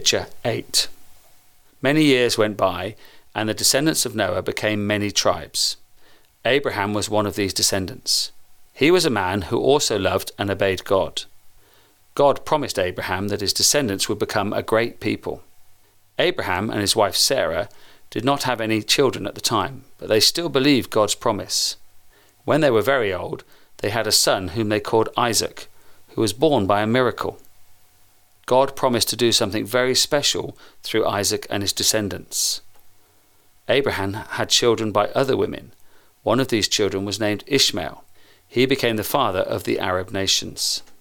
picture 8. Many years went by, and the descendants of Noah became many tribes. Abraham was one of these descendants. He was a man who also loved and obeyed God. God promised Abraham that his descendants would become a great people. Abraham and his wife Sarah did not have any children at the time, but they still believed God's promise. When they were very old, they had a son whom they called Isaac, who was born by a miracle. God promised to do something very special through Isaac and his descendants. Abraham had children by other women. One of these children was named Ishmael. He became the father of the Arab nations.